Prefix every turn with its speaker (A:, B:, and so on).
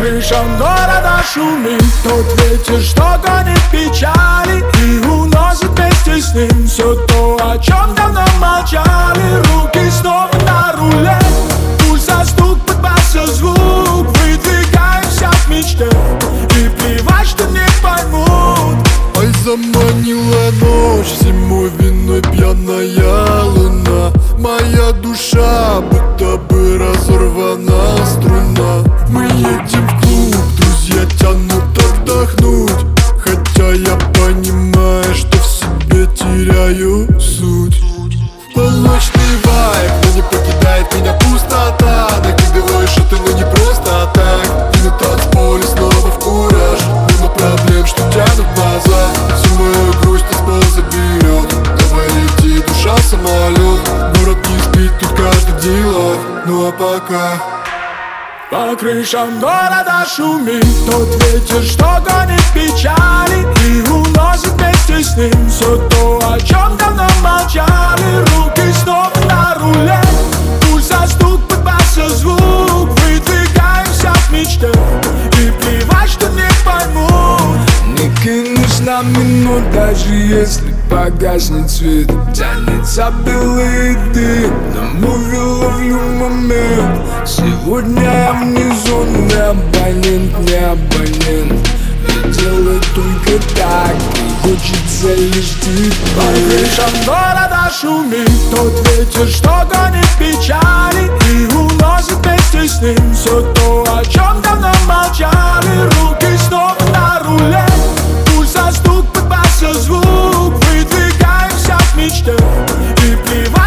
A: крышам города шумит тот ветер, что гонит печали и уносит вместе с ним все то, о чем давно молчали. Руки снова на руле, пульса стук, подбаса звук. Выдвигаемся в мечте и плевать, что не поймут.
B: Ой, заманила ночь, всему виной пьяная луна. Моя душа будто бы разорвана струна. Мы едем в клуб, друзья тянут отдохнуть, хотя я понимаю, что в себе теряю суть. Полночный вайб, но не покидает меня пустота. Накидываешь это, но не просто так. И на танцполе снова в кураж, мимо проблем, что тянут назад. Всю мою грусть с пола заберет, давай лети, душа в самолет. Город не спит, тут каждый делает, ну а пока
A: по крышам города шумит тот ветер, что гонит печали и уносит вместе с ним все то, о чем давно молчали. Руки снова на руле, пульса стук, подбаса звук. Выдвигаемся в мечте и плевать, что не поймут.
C: Не кинусь на минут, даже если погаснет свет. Тянется белый дым, на муви ловлю момент. Сегодня я вне зоны, не абонент. Я делаю только так, и хочется лишь
A: по
C: тебя.
A: крышам города шумит тот ветер, что гонит печали и уносит вместе с ним все то, о чем давно молчали. Руки снова на руле, пульса стук, подбаса звук. Выдвигаемся в мечте и плевать,